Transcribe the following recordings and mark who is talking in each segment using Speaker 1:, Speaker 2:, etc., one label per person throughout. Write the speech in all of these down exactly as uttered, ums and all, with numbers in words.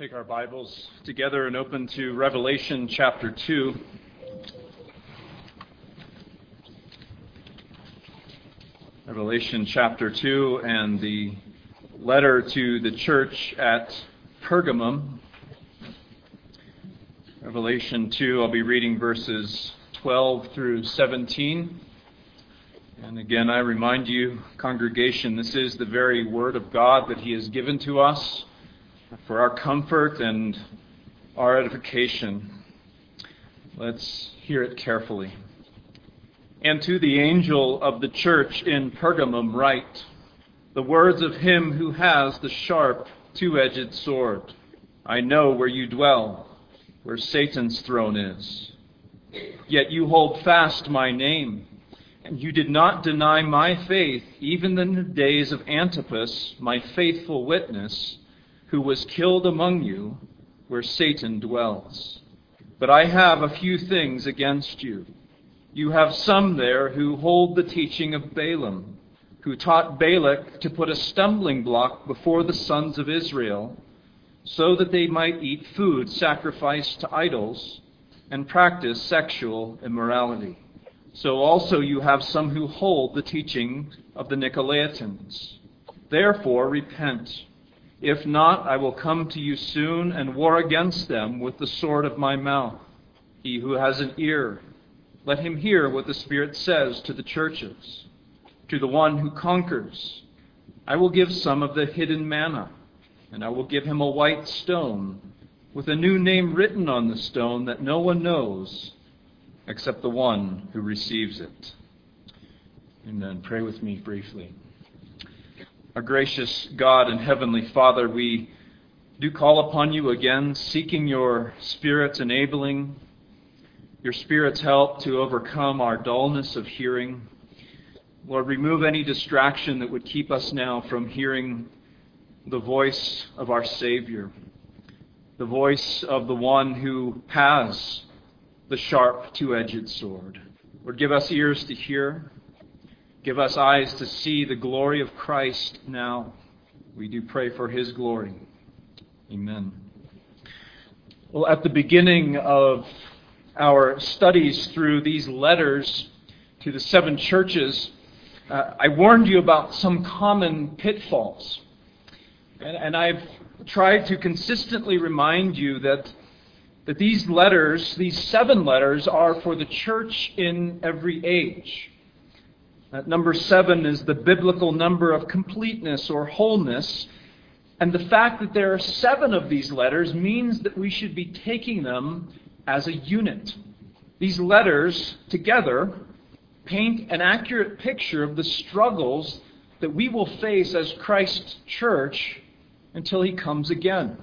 Speaker 1: Take our Bibles together and open to Revelation chapter two. Revelation chapter two and the letter to the church at Pergamum. Revelation two, I'll be reading verses twelve through seventeen. And again, I remind you, congregation, this is the very Word of God that He has given to us for our comfort and our edification. Let's hear it carefully. And to the angel of the church in Pergamum write, the words of him who has the sharp, two-edged sword. I know where you dwell, where Satan's throne is. Yet you hold fast my name, and you did not deny my faith, even in the days of Antipas, my faithful witness, who was killed among you, where Satan dwells. But I have a few things against you. You have some there who hold the teaching of Balaam, who taught Balak to put a stumbling block before the sons of Israel, so that they might eat food sacrificed to idols and practice sexual immorality. So also you have some who hold the teaching of the Nicolaitans. Therefore repent. If not, I will come to you soon and war against them with the sword of my mouth. He who has an ear, let him hear what the Spirit says to the churches. To the one who conquers, I will give some of the hidden manna, and I will give him a white stone, with a new name written on the stone that no one knows except the one who receives it. And then pray with me briefly. Our gracious God and Heavenly Father, we do call upon you again, seeking your Spirit's enabling, your Spirit's help to overcome our dullness of hearing. Lord, remove any distraction that would keep us now from hearing the voice of our Savior, the voice of the one who has the sharp two-edged sword. Lord, give us ears to hear. Give us eyes to see the glory of Christ now. We do pray for His glory. Amen. Well, at the beginning of our studies through these letters to the seven churches, uh, I warned you about some common pitfalls. And, and I've tried to consistently remind you that, that these letters, these seven letters, are for the church in every age. That number seven is the biblical number of completeness or wholeness. And the fact that there are seven of these letters means that we should be taking them as a unit. These letters together paint an accurate picture of the struggles that we will face as Christ's church until He comes again.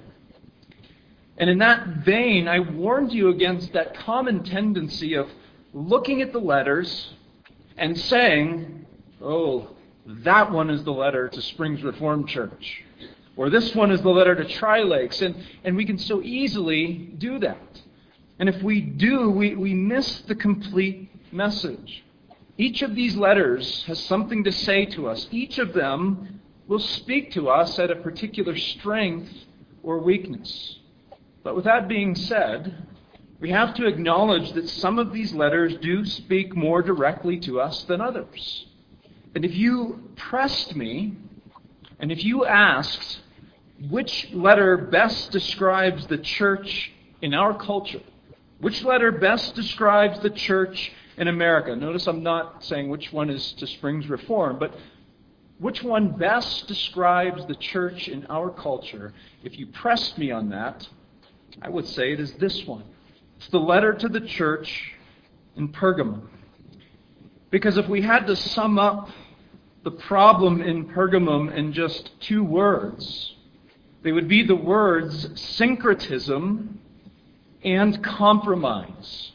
Speaker 1: And in that vein, I warned you against that common tendency of looking at the letters and saying, oh, that one is the letter to Springs Reformed Church. Or this one is the letter to Tri-Lakes. And, and we can so easily do that. And if we do, we, we miss the complete message. Each of these letters has something to say to us. Each of them will speak to us at a particular strength or weakness. But with that being said, we have to acknowledge that some of these letters do speak more directly to us than others. And if you pressed me, and if you asked which letter best describes the church in our culture, which letter best describes the church in America, notice I'm not saying which one is to Springs Reform, but which one best describes the church in our culture, if you pressed me on that, I would say it is this one. It's the letter to the church in Pergamum. Because if we had to sum up the problem in Pergamum in just two words, they would be the words syncretism and compromise.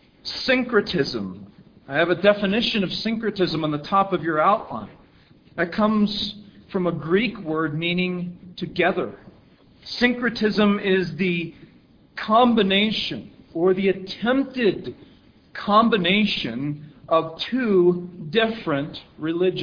Speaker 1: Syncretism. I have a definition of syncretism on the top of your outline. That comes from a Greek word meaning together. Syncretism is the combination or the attempted combination of two different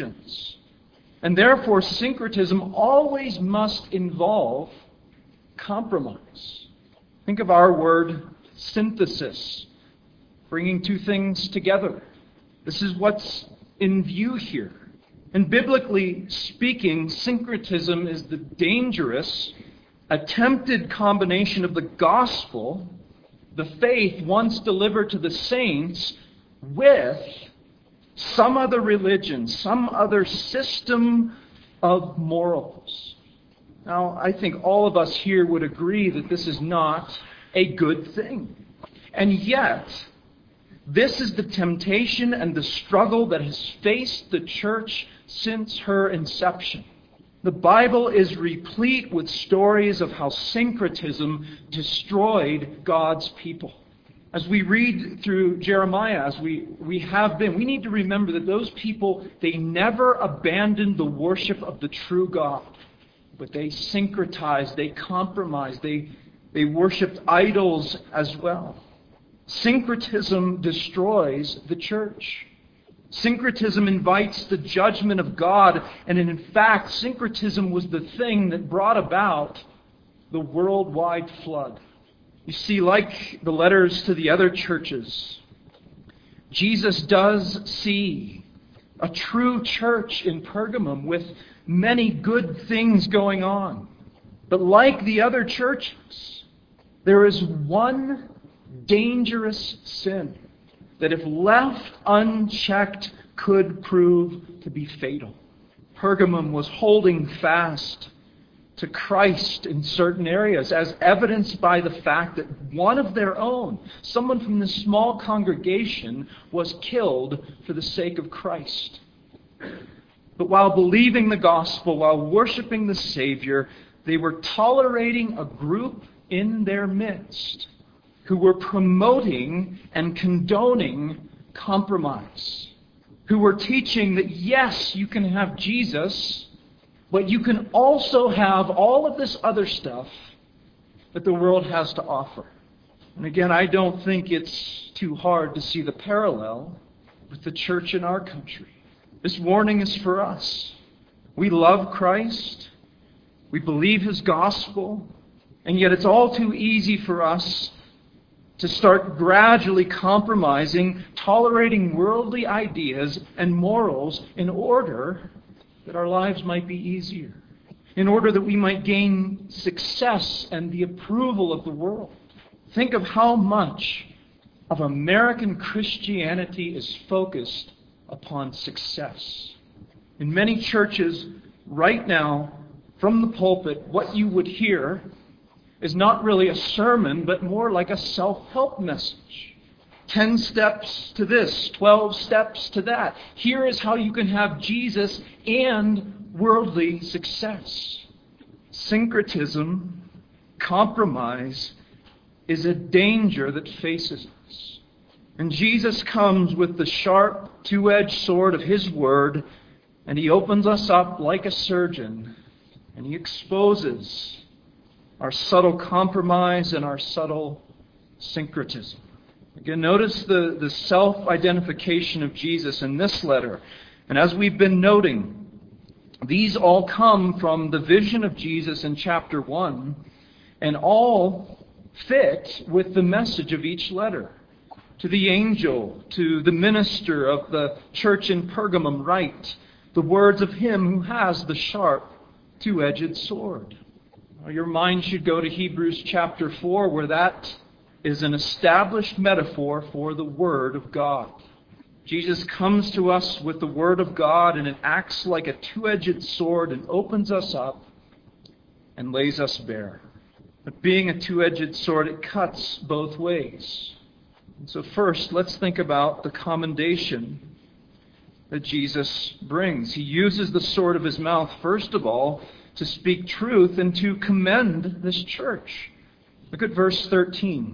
Speaker 1: religions. And therefore, syncretism always must involve compromise. Think of our word synthesis, bringing two things together. This is what's in view here. And biblically speaking, syncretism is the dangerous, attempted combination of the gospel, the faith once delivered to the saints, with some other religion, some other system of morals. Now, I think all of us here would agree that this is not a good thing. And yet, this is the temptation and the struggle that has faced the church since her inception. The Bible is replete with stories of how syncretism destroyed God's people. As we read through Jeremiah, as we, we have been, we need to remember that those people, they never abandoned the worship of the true God. But they syncretized, they compromised, they, they worshipped idols as well. Syncretism destroys the church. Syncretism invites the judgment of God, and in fact, syncretism was the thing that brought about the worldwide flood. You see, like the letters to the other churches, Jesus does see a true church in Pergamum with many good things going on. But like the other churches, there is one dangerous sin that, if left unchecked, could prove to be fatal. Pergamum was holding fast to Christ in certain areas, as evidenced by the fact that one of their own, someone from this small congregation, was killed for the sake of Christ. But while believing the gospel, while worshiping the Savior, they were tolerating a group in their midst who were promoting and condoning compromise, who were teaching that yes, you can have Jesus, but you can also have all of this other stuff that the world has to offer. And again, I don't think it's too hard to see the parallel with the church in our country. This warning is for us. We love Christ. We believe His gospel. And yet it's all too easy for us to start gradually compromising, tolerating worldly ideas and morals in order that our lives might be easier, in order that we might gain success and the approval of the world. Think of how much of American Christianity is focused upon success. In many churches right now, from the pulpit, what you would hear is not really a sermon, but more like a self-help message. Ten steps to this, twelve steps to that. Here is how you can have Jesus and worldly success. Syncretism, compromise, is a danger that faces us. And Jesus comes with the sharp, two-edged sword of His Word, and He opens us up like a surgeon, and He exposes our subtle compromise and our subtle syncretism. Again, notice the, the self-identification of Jesus in this letter. And as we've been noting, these all come from the vision of Jesus in chapter one, and all fit with the message of each letter. To the angel, to the minister of the church in Pergamum, write the words of Him who has the sharp, two-edged sword. Your mind should go to Hebrews chapter four, where that is an established metaphor for the Word of God. Jesus comes to us with the Word of God, and it acts like a two-edged sword and opens us up and lays us bare. But being a two-edged sword, it cuts both ways. And so first, let's think about the commendation that Jesus brings. He uses the sword of His mouth, first of all, to speak truth and to commend this church. Look at verse thirteen.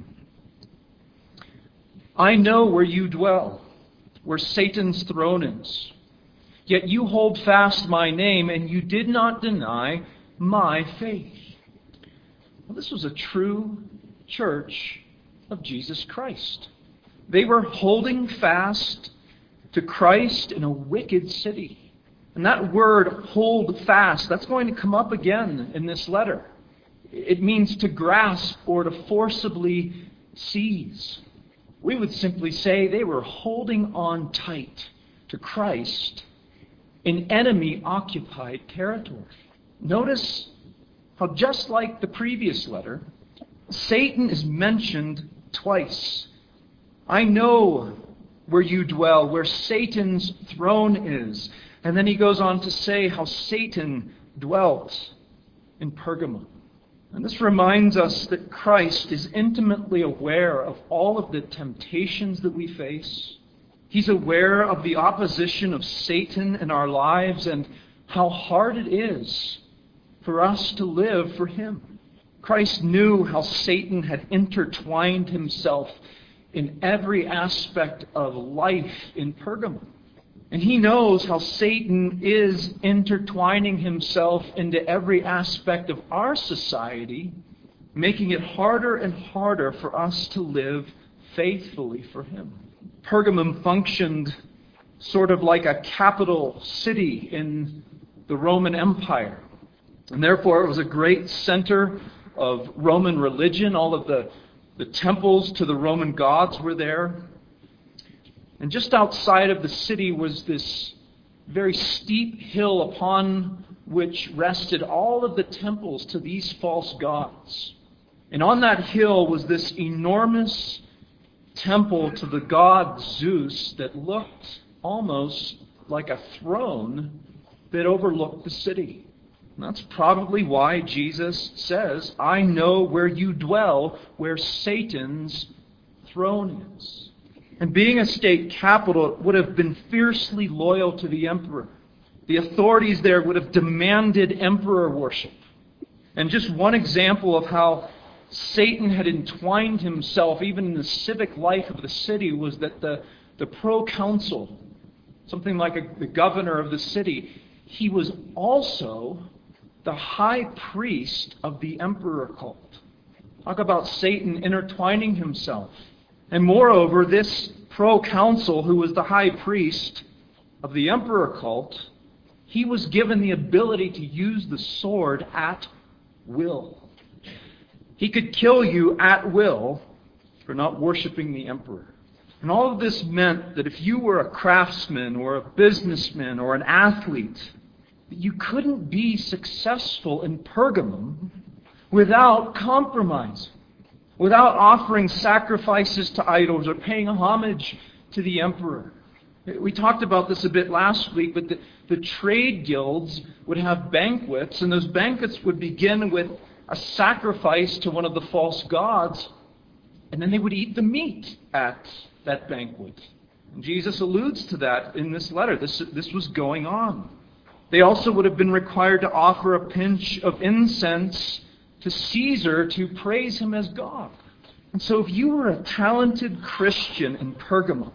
Speaker 1: I know where you dwell, where Satan's throne is. Yet you hold fast my name, and you did not deny my faith. Well, this was a true church of Jesus Christ. They were holding fast to Christ in a wicked city. And that word, hold fast, that's going to come up again in this letter.
Speaker 2: It means to grasp or to forcibly seize. We would simply say they were holding on tight to Christ in enemy-occupied territory. Notice how, just like the previous letter, Satan is mentioned twice. I know where you dwell, where Satan's throne is. And then he goes on to say how Satan dwelt in Pergamum. And this reminds us that Christ is intimately aware of all of the temptations that we face. He's aware of the opposition of Satan in our lives and how hard it is for us to live for Him. Christ knew how Satan had intertwined himself in every aspect of life in Pergamum. And He knows how Satan is intertwining himself into every aspect of our society, making it harder and harder for us to live faithfully for Him. Pergamum functioned sort of like a capital city in the Roman Empire. And therefore it was a great center of Roman religion. All of the, the temples to the Roman gods were there. And just outside of the city was this very steep hill upon which rested all of the temples to these false gods. And on that hill was this enormous temple to the god Zeus that looked almost like a throne that overlooked the city. And that's probably why Jesus says, I know where you dwell, where Satan's throne is. And being a state capital, it would have been fiercely loyal to the emperor. The authorities there would have demanded emperor worship. And just one example of how Satan had entwined himself even in the civic life of the city was that the, the proconsul, something like a, the governor of the city, he was also the high priest of the emperor cult. Talk about Satan intertwining himself. And moreover, this proconsul, who was the high priest of the emperor cult, he was given the ability to use the sword at will. He could kill you at will for not worshiping the emperor. And all of this meant that if you were a craftsman or a businessman or an athlete, you couldn't be successful in Pergamum without compromising, without offering sacrifices to idols or paying homage to the emperor. We talked about this a bit last week, but the, the trade guilds would have banquets, and those banquets would begin with a sacrifice to one of the false gods, and then they would eat the meat at that banquet. And Jesus alludes to that in this letter. This, this was going on. They also would have been required to offer a pinch of incense to Caesar to praise him as God. And so if you were a talented Christian in Pergamum,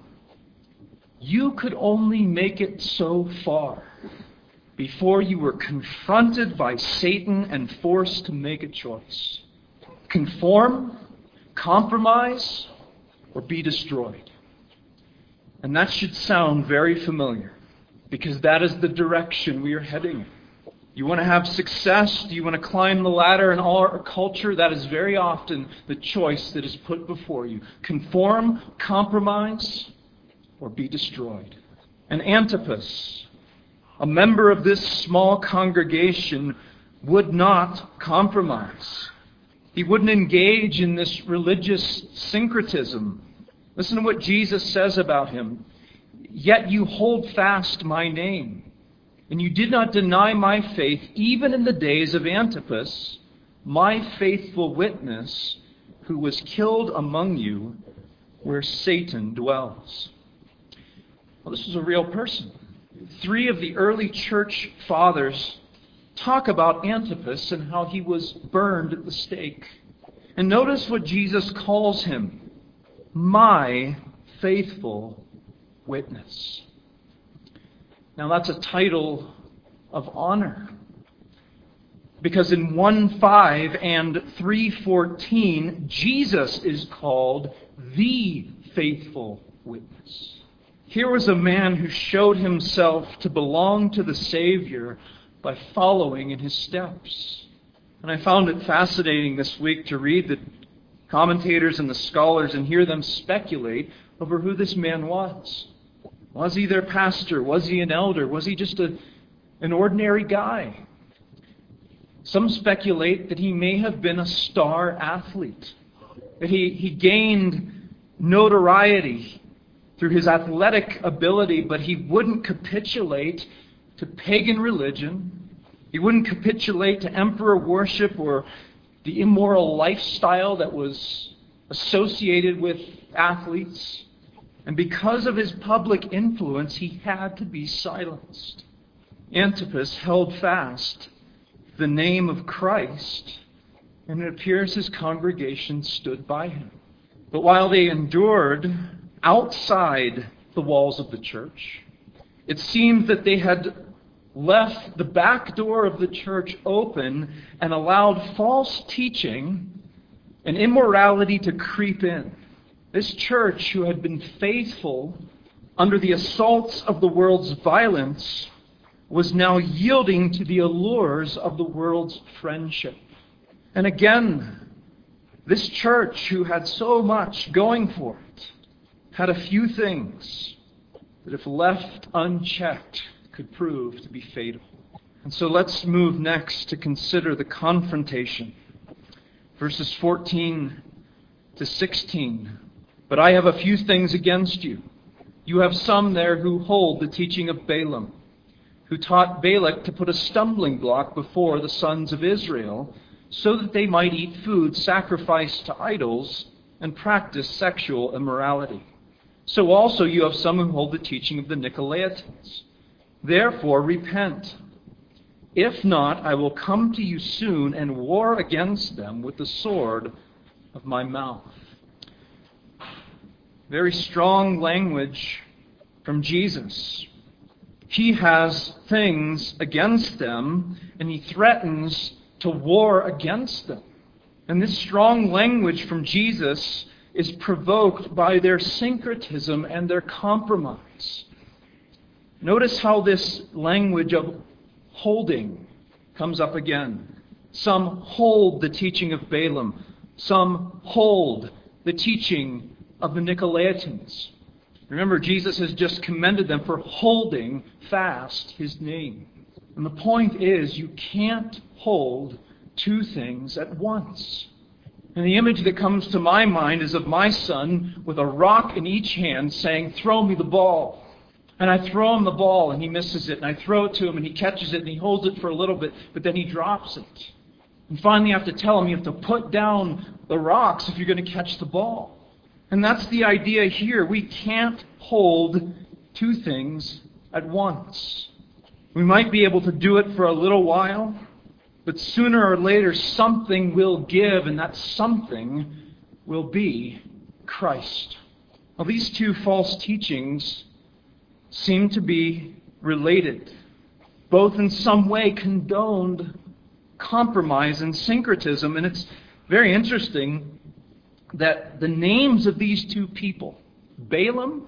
Speaker 2: you could only make it so far before you were confronted by Satan and forced to make a choice. Conform, compromise, or be destroyed. And that should sound very familiar, because that is the direction we are heading in. You want to have success? Do you want to climb the ladder in our culture? That is very often the choice that is put before you. Conform, compromise, or be destroyed. And Antipas, a member of this small congregation, would not compromise. He wouldn't engage in this religious syncretism. Listen to what Jesus says about him. Yet you hold fast my name, and you did not deny my faith, even in the days of Antipas, my faithful witness, who was killed among you, where Satan dwells. Well, this was a real person. Three of the early church fathers talk about Antipas and how he was burned at the stake. And notice what Jesus calls him, my faithful witness. Now that's a title of honor, because in one five and three fourteen, Jesus is called the faithful witness. Here was a man who showed himself to belong to the Savior by following in his steps. And I found it fascinating this week to read the commentators and the scholars and hear them speculate over who this man was. Was he their pastor? Was he an elder? Was he just a, an ordinary guy? Some speculate that he may have been a star athlete, that he, he gained notoriety through his athletic ability, but he wouldn't capitulate to pagan religion. He wouldn't capitulate to emperor worship or the immoral lifestyle that was associated with athletes. And because of his public influence, he had to be silenced. Antipas held fast the name of Christ, and it appears his congregation stood by him. But while they endured outside the walls of the church, it seemed that they had left the back door of the church open and allowed false teaching and immorality to creep in. This church, who had been faithful under the assaults of the world's violence, was now yielding to the allures of the world's friendship. And again, this church, who had so much going for it, had a few things that, if left unchecked, could prove to be fatal. And so let's move next to consider the confrontation. Verses fourteen to sixteen. But I have a few things against you. You have some there who hold the teaching of Balaam, who taught Balak to put a stumbling block before the sons of Israel, so that they might eat food sacrificed to idols and practice sexual immorality. So also you have some who hold the teaching of the Nicolaitans. Therefore repent. If not, I will come to you soon and war against them with the sword of my mouth. Very strong language from Jesus. He has things against them, and he threatens to war against them. And this strong language from Jesus is provoked by their syncretism and their compromise. Notice how this language of holding comes up again. Some hold the teaching of Balaam. Some hold the teaching of the Nicolaitans. Remember, Jesus has just commended them for holding fast his name. And the point is, you can't hold two things at once. And the image that comes to my mind is of my son with a rock in each hand saying, "Throw me the ball." And I throw him the ball and he misses it. And I throw it to him and he catches it and he holds it for a little bit, but then he drops it. And finally I have to tell him, you have to put down the rocks if you're going to catch the ball. And that's the idea here. We can't hold two things at once. We might be able to do it for a little while, but sooner or later something will give, and that something will be Christ. Now, these two false teachings seem to be related. Both in some way condoned compromise and syncretism, and it's very interesting that the names of these two people, Balaam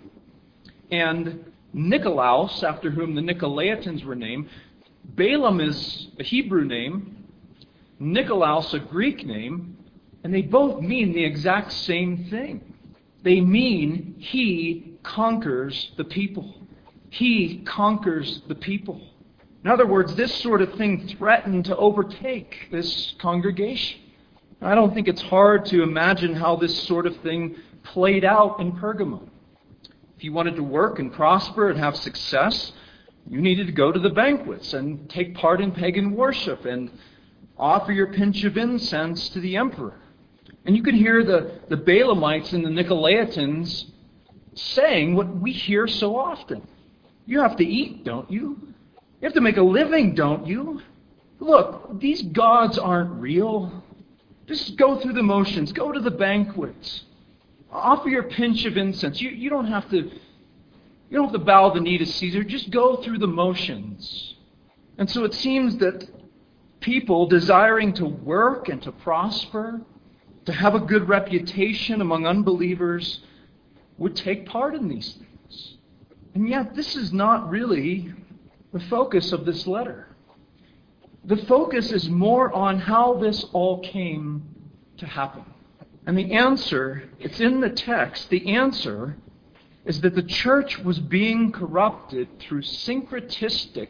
Speaker 2: and Nicolaus, after whom the Nicolaitans were named, Balaam is a Hebrew name, Nicolaus a Greek name, and they both mean the exact same thing. They mean he conquers the people. He conquers the people. In other words, this sort of thing threatened to overtake this congregation. I don't think it's hard to imagine how this sort of thing played out in Pergamum. If you wanted to work and prosper and have success, you needed to go to the banquets and take part in pagan worship and offer your pinch of incense to the emperor. And you could hear the, the Balaamites and the Nicolaitans saying what we hear so often. You have to eat, don't you? You have to make a living, don't you? Look, these gods aren't real. Just go through the motions. Go to the banquets. Offer your pinch of incense. You, you don't have to you don't have to bow the knee to Caesar. Just go through the motions. And so it seems that people desiring to work and to prosper, to have a good reputation among unbelievers, would take part in these things. And yet this is not really the focus of this letter. the focus is more on how this all came to happen. And the answer, it's in the text, the answer is that the church was being corrupted through syncretistic,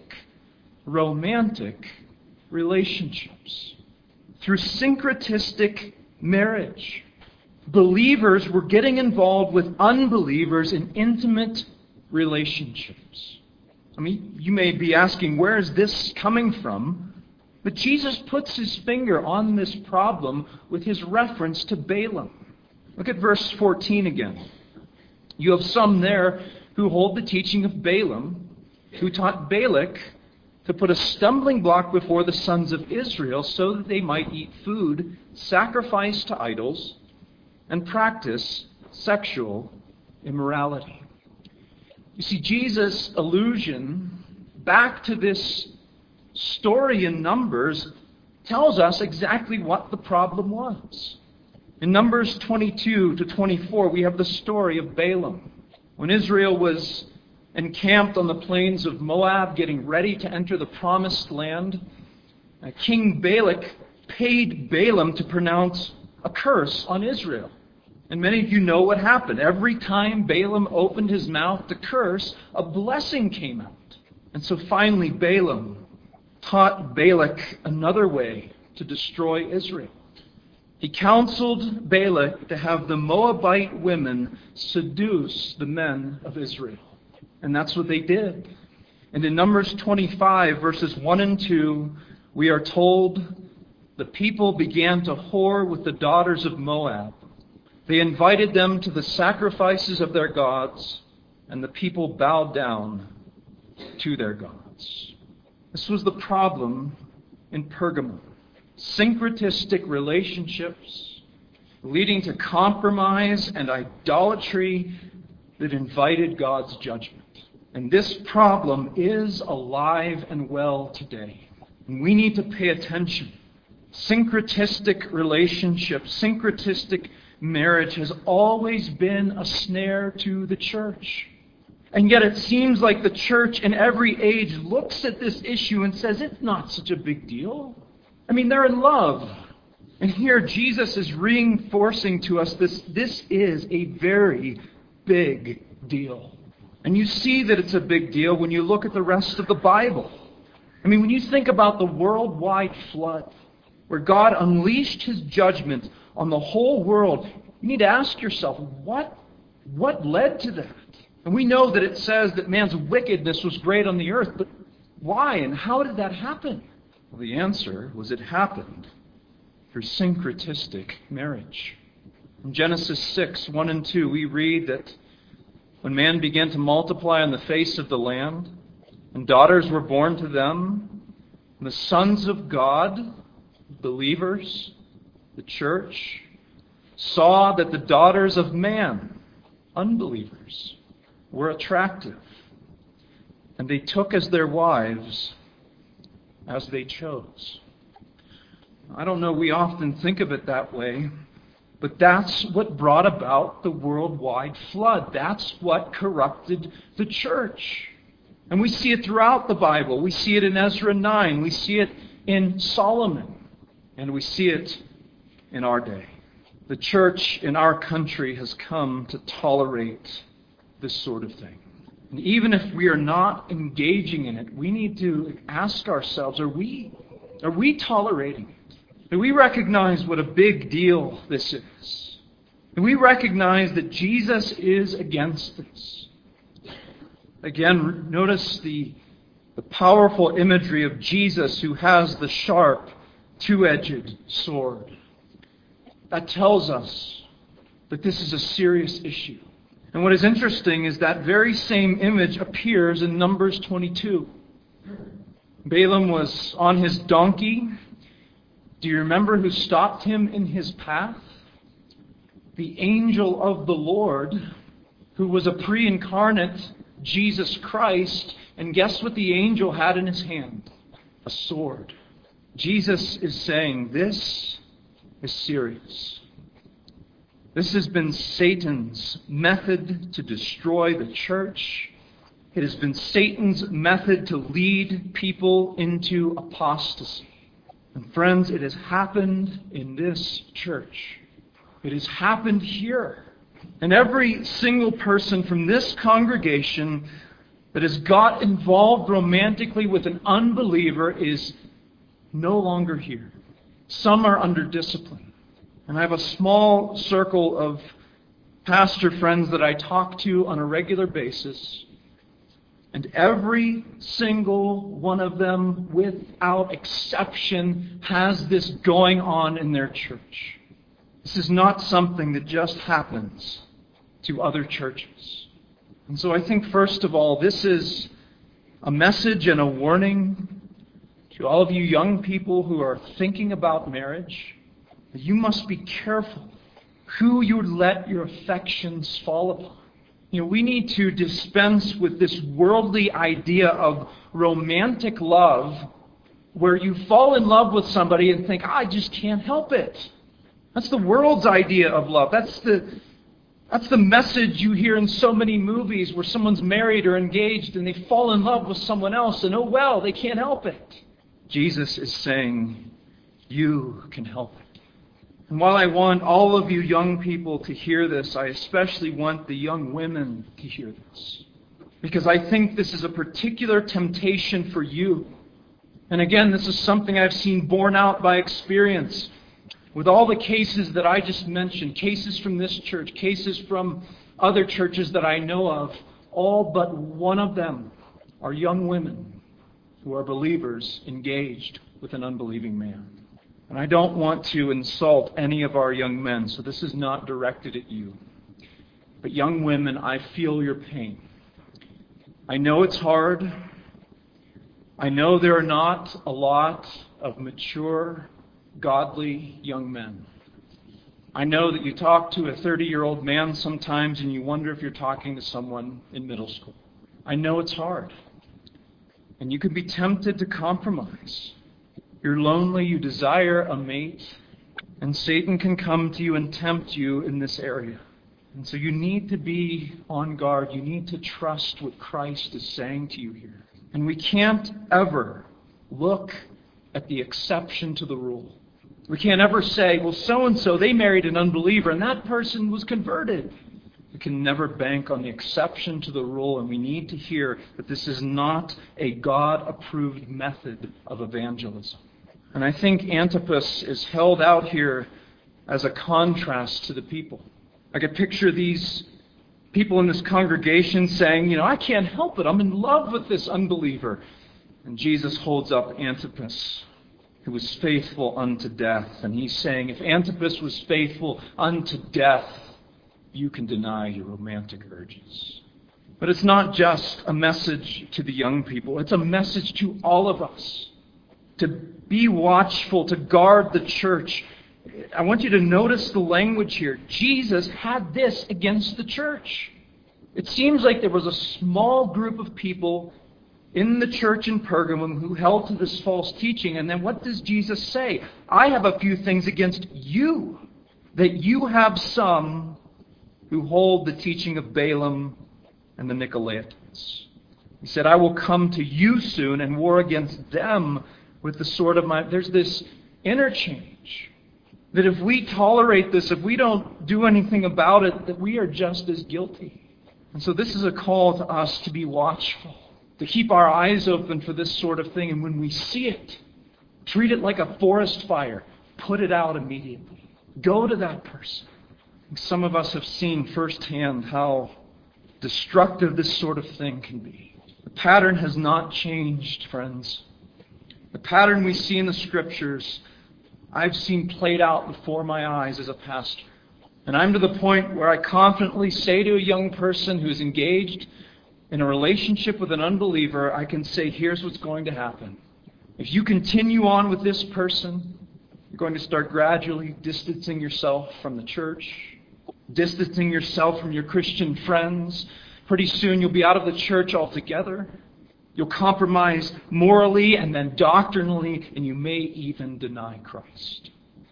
Speaker 2: romantic relationships. Through syncretistic marriage. Believers were getting involved with unbelievers in intimate relationships. I mean, you may be asking, where is this coming from? But Jesus puts his finger on this problem with his reference to Balaam. Look at verse fourteen again. You have some there who hold the teaching of Balaam, who taught Balak to put a stumbling block before the sons of Israel so that they might eat food sacrificed to idols and practice sexual immorality. You see, Jesus' allusion back to this story in Numbers tells us exactly what the problem was. In Numbers twenty-two to twenty-four, we have the story of Balaam. When Israel was encamped on the plains of Moab, getting ready to enter the promised land, King Balak paid Balaam to pronounce a curse on Israel. And many of you know what happened. Every time Balaam opened his mouth to curse, a blessing came out. And so finally Balaam taught Balak another way to destroy Israel. He counseled Balak to have the Moabite women seduce the men of Israel. And that's what they did. And in Numbers twenty-five, verses one and two, we are told the people began to whore with the daughters of Moab. They invited them to the sacrifices of their gods, and the people bowed down to their gods. This was the problem in Pergamum. Syncretistic relationships leading to compromise and idolatry that invited God's judgment. And this problem is alive and well today. And we need to pay attention. Syncretistic relationships, syncretistic marriage has always been a snare to the church. And yet it seems like the church in every age looks at this issue and says, it's not such a big deal. I mean, they're in love. And here Jesus is reinforcing to us this, this is a very big deal. And you see that it's a big deal when you look at the rest of the Bible. I mean, when you think about the worldwide flood, where God unleashed his judgment on the whole world, you need to ask yourself, what, what led to that? And we know that it says that man's wickedness was great on the earth, but why and how did that happen? Well, the answer was it happened through syncretistic marriage. In Genesis six, one and two, we read that when man began to multiply on the face of the land, and daughters were born to them, and the sons of God, believers, the church, saw that the daughters of man, unbelievers, were attractive, and they took as their wives as they chose. I don't know, we often think of it that way, but that's what brought about the worldwide flood. That's what corrupted the church. And we see it throughout the Bible. We see it in Ezra nine. We see it in Solomon. And we see it in our day. The church in our country has come to tolerate this sort of thing. And even if we are not engaging in it, we need to ask ourselves, are we, are we tolerating it? Do we recognize what a big deal this is? Do we recognize that Jesus is against this? Again, notice the, the powerful imagery of Jesus who has the sharp, two-edged sword. That tells us that this is a serious issue. And what is interesting is that very same image appears in Numbers twenty-two. Balaam was on his donkey. Do you remember who stopped him in his path? The angel of the Lord, who was a pre-incarnate Jesus Christ. And guess what the angel had in his hand? A sword. Jesus is saying, this is serious. This has been Satan's method to destroy the church It has been Satan's method to lead people into apostasy. And friends, it has happened in this church. It has happened here. And every single person from this congregation that has got involved romantically with an unbeliever is no longer here. Some are under discipline. And I have a small circle of pastor friends that I talk to on a regular basis. And every single one of them, without exception, has this going on in their church. This is not something that just happens to other churches. And so I think, first of all, this is a message and a warning to all of you young people who are thinking about marriage, that you must be careful who you let your affections fall upon. You know, we need to dispense with this worldly idea of romantic love where you fall in love with somebody and think, I just can't help it. That's the world's idea of love. That's the that's the message you hear in so many movies where someone's married or engaged and they fall in love with someone else and oh well, they can't help it. Jesus is saying, you can help it. And while I want all of you young people to hear this, I especially want the young women to hear this. Because I think this is a particular temptation for you. And again, this is something I've seen borne out by experience. With all the cases that I just mentioned, cases from this church, cases from other churches that I know of, all but one of them are young women who are believers engaged with an unbelieving man. And I don't want to insult any of our young men, so this is not directed at you. But young women, I feel your pain. I know it's hard. I know there are not a lot of mature, godly young men. I know that you talk to a thirty-year-old man sometimes and you wonder if you're talking to someone in middle school. I know it's hard. And you can be tempted to compromise. You're lonely, you desire a mate, and Satan can come to you and tempt you in this area. And so you need to be on guard. You need to trust what Christ is saying to you here. And we can't ever look at the exception to the rule. We can't ever say, well, so-and-so, they married an unbeliever, and that person was converted. We can never bank on the exception to the rule, and we need to hear that this is not a God-approved method of evangelism. And I think Antipas is held out here as a contrast to the people. I could picture these people in this congregation saying, you know, I can't help it. I'm in love with this unbeliever. And Jesus holds up Antipas, who was faithful unto death. And he's saying, if Antipas was faithful unto death, you can deny your romantic urges. But it's not just a message to the young people. It's a message to all of us. To be watchful, to guard the church. I want you to notice the language here. Jesus had this against the church. It seems like there was a small group of people in the church in Pergamum who held to this false teaching. And then what does Jesus say? I have a few things against you. That you have some who hold the teaching of Balaam and the Nicolaitans. He said, I will come to you soon and war against them with the sword of my... There's this interchange. That if we tolerate this, if we don't do anything about it, that we are just as guilty. And so this is a call to us to be watchful. To keep our eyes open for this sort of thing. And when we see it, treat it like a forest fire. Put it out immediately. Go to that person. Some of us have seen firsthand how destructive this sort of thing can be. The pattern has not changed, friends. The pattern we see in the Scriptures, I've seen played out before my eyes as a pastor. And I'm to the point where I confidently say to a young person who's engaged in a relationship with an unbeliever, I can say, here's what's going to happen. If you continue on with this person, you're going to start gradually distancing yourself from the church, distancing yourself from your Christian friends. Pretty soon you'll be out of the church altogether. You'll compromise morally and then doctrinally, and you may even deny Christ.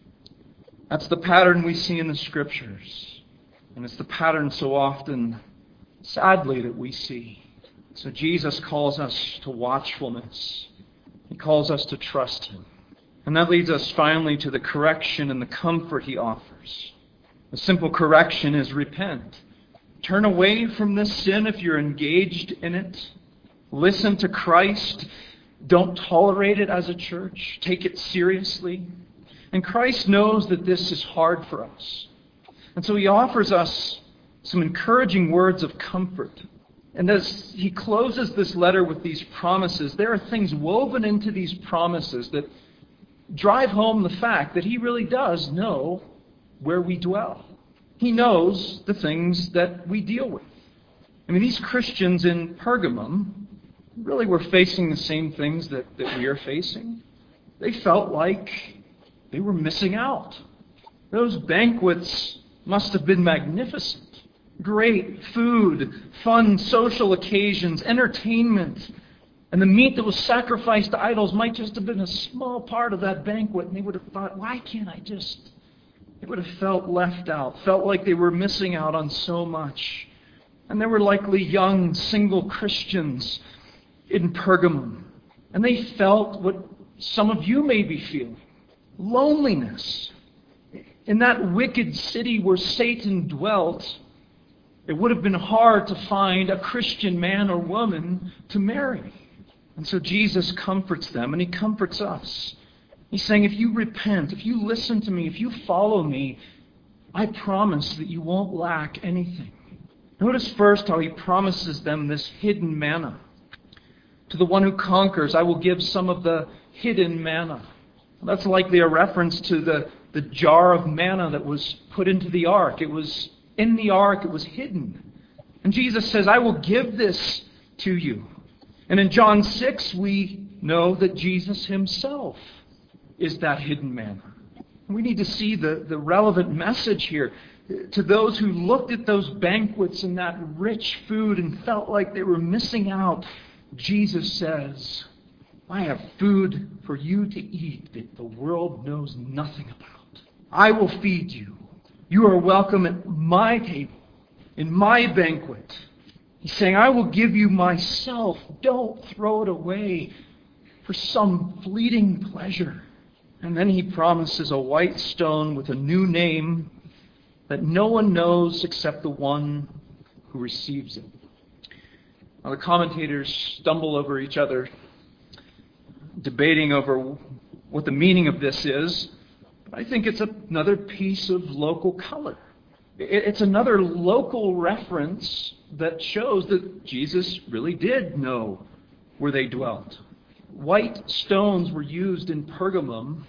Speaker 2: That's the pattern we see in the Scriptures. And it's the pattern so often, sadly, that we see So Jesus calls us to watchfulness. He calls us to trust Him. And that leads us finally to the correction and the comfort He offers. The simple correction is repent. Turn away from this sin if you're engaged in it. Listen to Christ. Don't tolerate it as a church. Take it seriously. And Christ knows that this is hard for us. And so He offers us some encouraging words of comfort. And as He closes this letter with these promises, there are things woven into these promises that drive home the fact that He really does know where we dwell. He knows the things that we deal with. I mean, these Christians in Pergamum really were facing the same things that, that we are facing. They felt like they were missing out. Those banquets must have been magnificent. Great food, fun social occasions, entertainment. And the meat that was sacrificed to idols might just have been a small part of that banquet. And they would have thought, why can't I just... They would have felt left out, felt like they were missing out on so much. And there were likely young, single Christians in Pergamum. And they felt what some of you may be feeling. Loneliness. In that wicked city where Satan dwelt, it would have been hard to find a Christian man or woman to marry. And so Jesus comforts them, and He comforts us. He's saying, if you repent, if you listen to me, if you follow me, I promise that you won't lack anything. Notice first how He promises them this hidden manna. To the one who conquers, I will give some of the hidden manna. That's likely a reference to the, the jar of manna that was put into the ark. It was in the ark, it was hidden. And Jesus says, I will give this to you. And in John six, we know that Jesus Himself is that hidden manna. We need to see the, the relevant message here. To those who looked at those banquets and that rich food and felt like they were missing out, Jesus says, I have food for you to eat that the world knows nothing about. I will feed you. You are welcome at my table, in my banquet. He's saying, I will give you myself. Don't throw it away for some fleeting pleasure. And then He promises a white stone with a new name that no one knows except the one who receives it. Now, the commentators stumble over each other, debating over what the meaning of this is. But I think it's another piece of local color. It's another local reference that shows that Jesus really did know where they dwelt. White stones were used in Pergamum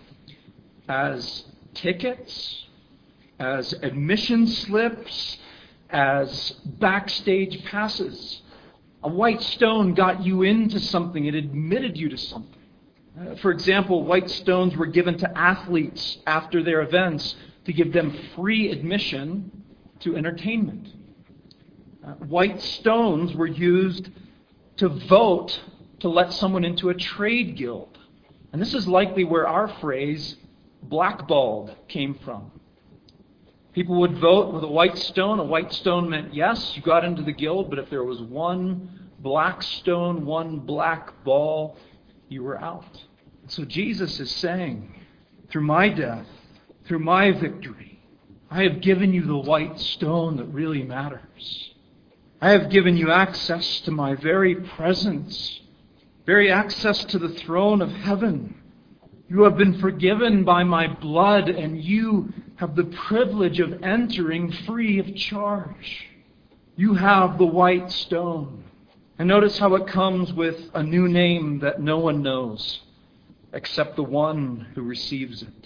Speaker 2: as tickets, as admission slips, as backstage passes. A white stone got you into something. It admitted you to something. Uh, for example, white stones were given to athletes after their events to give them free admission to entertainment. Uh, white stones were used to vote to let someone into a trade guild. And this is likely where our phrase, blackballed, came from. People would vote with a white stone. A white stone meant, yes, you got into the guild, but if there was one black stone, one black ball, you were out. So Jesus is saying, through my death, through my victory, I have given you the white stone that really matters. I have given you access to my very presence, very access to the throne of heaven. You have been forgiven by my blood, and you have the privilege of entering free of charge. You have the white stone. And notice how it comes with a new name that no one knows except the one who receives it.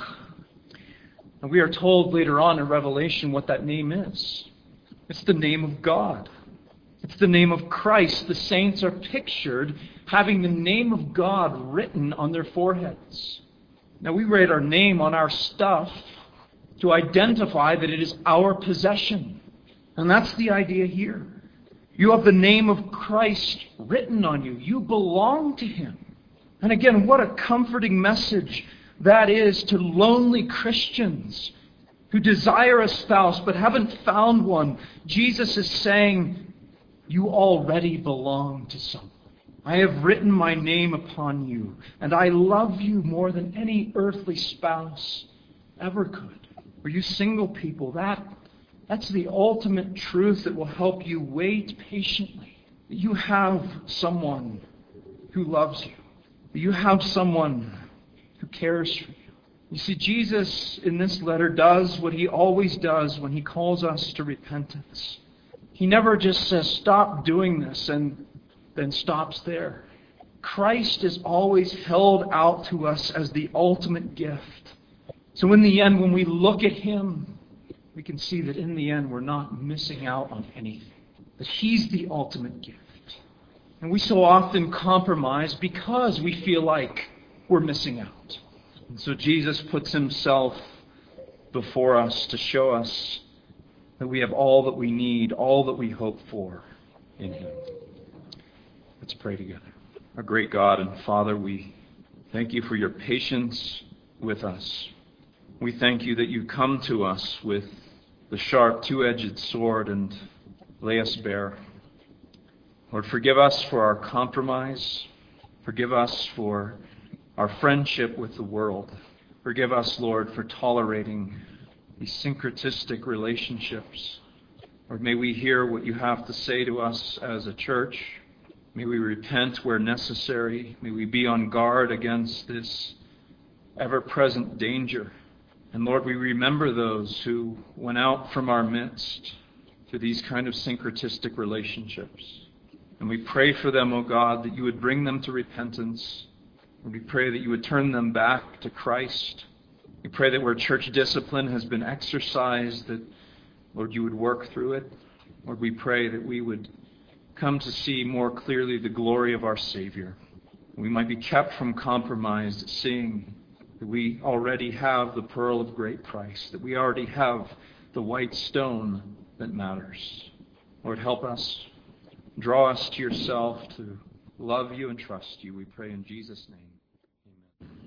Speaker 2: And we are told later on in Revelation what that name is. It's the name of God. It's the name of Christ. The saints are pictured having the name of God written on their foreheads. Now, we write our name on our stuff to identify that it is our possession. And that's the idea here. You have the name of Christ written on you. You belong to Him. And again, what a comforting message that is to lonely Christians who desire a spouse but haven't found one. Jesus is saying, You already belong to someone. I have written my name upon you, and I love you more than any earthly spouse ever could. For you single people, that, that's the ultimate truth that will help you wait patiently. That you have someone who loves you. That you have someone who cares for you. You see, Jesus in this letter does what he always does when he calls us to repentance. He never just says, stop doing this, and then stops there. Christ is always held out to us as the ultimate gift. So in the end, when we look at him, we can see that in the end we're not missing out on anything. That he's the ultimate gift. And we so often compromise because we feel like we're missing out. And so Jesus puts himself before us to show us that we have all that we need, all that we hope for in him. Let's pray together. Our great God and Father, we thank you for your patience with us. We thank you that you come to us with the sharp two-edged sword and lay us bare. Lord, forgive us for our compromise. Forgive us for our friendship with the world. Forgive us, Lord, for tolerating these syncretistic relationships. Lord, may we hear what you have to say to us as a church. May we repent where necessary. May we be on guard against this ever-present danger. And Lord, we remember those who went out from our midst through these kind of syncretistic relationships. And we pray for them, O God, that you would bring them to repentance. And we pray that you would turn them back to Christ. We pray that where church discipline has been exercised, that, Lord, you would work through it. Lord, we pray that we would come to see more clearly the glory of our Savior. We might be kept from compromise, seeing that we already have the pearl of great price, that we already have the white stone that matters. Lord, help us. Draw us to yourself to love you and trust you. We pray in Jesus' name.